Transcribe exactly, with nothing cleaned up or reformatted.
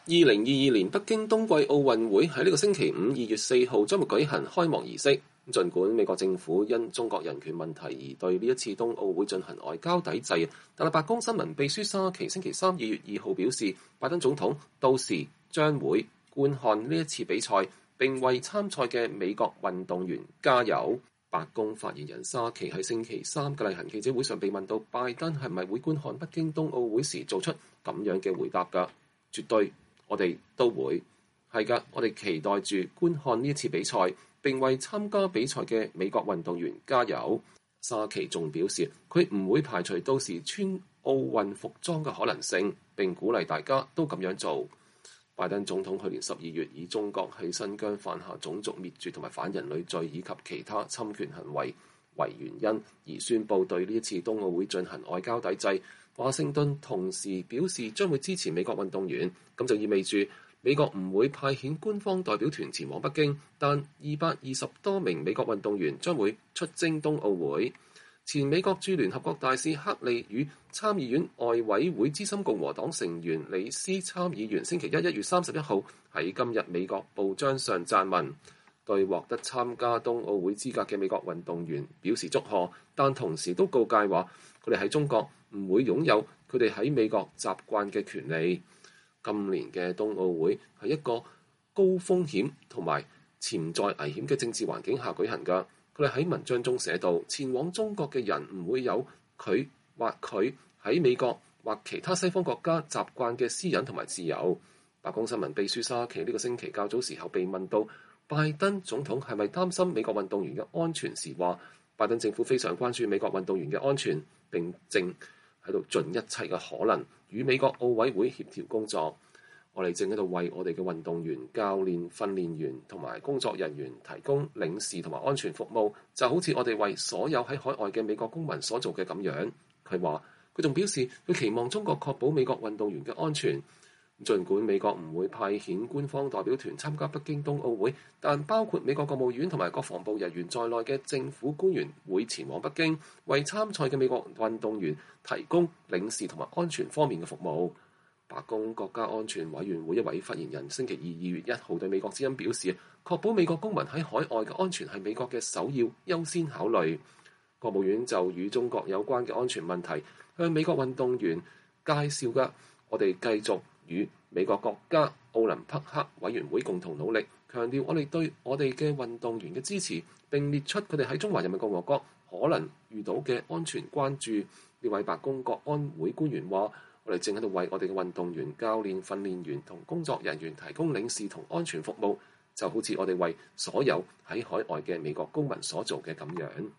二零二二年北京冬季奧運會喺呢個星期五二月四號將會舉行開幕儀式。儘管美國政府因中國人權問題而對呢一次冬奧會進行外交抵制，但係白宮新聞秘書沙奇星期三二月二號表示，拜登總統到時將會觀看呢一次比賽，並為參賽嘅美國運動員加油。白宮發言人沙奇喺星期三嘅例行記者會上被問到拜登係咪會觀看北京冬奧會時，做出咁樣嘅回答㗎，絕對。我哋都會係㗎，我哋期待住觀看呢一次比賽，並為參加比賽嘅美國運動員加油。沙奇仲表示，佢唔會排除到時穿奧運服裝嘅可能性，並鼓勵大家都咁樣做。拜登總統去年十二月以中國喺新疆犯下種族滅絕同埋反人類罪以及其他侵權行為為原因，而宣布對呢一次冬奧會進行外交抵制。華盛頓同時表示將會支持美國運動員，咁就意味住美國唔會派遣官方代表團前往北京，但二百二十多名美國運動員將會出征冬奧會。前美國駐聯合國大使克利與參議院外委會資深共和黨成員李斯參議員星期一一月三十一號喺今日美國報章上撰文，對獲得參加冬奧會資格嘅美國運動員表示祝賀，但同時都告誡話佢哋喺中國唔會擁有佢哋喺美國習慣嘅權利。今年嘅冬奧會係一個高風險同埋潛在危險嘅政治環境下舉行㗎。佢哋喺文章中寫道，前往中國嘅人唔會有佢或佢喺美國或其他西方國家習慣嘅私隱同埋自由。白宮新聞秘書沙奇呢個星期較早時候被問到拜登總統係咪擔心美國運動員嘅安全時，話拜登政府非常關注美國運動員嘅安全，並正喺度盡一切嘅可能與美國奧委會協調工作。我哋正喺度為我哋嘅運動員、教練、訓練員同埋工作人員提供領事同埋安全服務，就好似我哋為所有喺海外嘅美國公民所做嘅咁樣。佢話，佢仲表示佢期望中國確保美國運動員嘅安全。儘管美國唔會派遣官方代表團參加北京冬奧會，但包括美國國務院同埋國防部人員在內嘅政府官員會前往北京，為參賽嘅美國運動員提供領事同埋安全方面嘅服務。白宮國家安全委員會一位發言人星期二二月一號對美國之音表示，確保美國公民喺海外嘅安全係美國嘅首要優先考慮。國務院就與中國有關嘅安全問題向美國運動員介紹嘅，我哋繼續與美國國家奧林匹克委員會共同努力，強調我哋對我哋嘅運動員嘅支持，並列出佢哋喺中華人民共和國可能遇到嘅安全關注。呢位白宮國安會官員話，我哋正喺度為我哋嘅運動員、教練、訓練員同工作人員提供領事同安全服務，就好似我哋為所有喺海外嘅美國公民所做嘅咁樣。